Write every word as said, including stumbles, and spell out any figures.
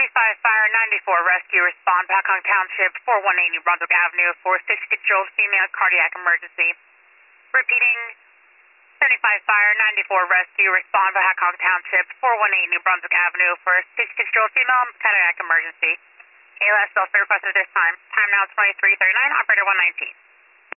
seventy-five Fire ninety-four Rescue respond, Pacong Township, four one eight New Brunswick Avenue for sixty-six-year-old female cardiac emergency. Repeating, seventy-five Fire ninety-four Rescue respond, Pacong Township, four one eight New Brunswick Avenue for sixty-six-year-old female cardiac emergency. A L S self requested at this time. Time now twenty-three thirty-nine, operator one nineteen.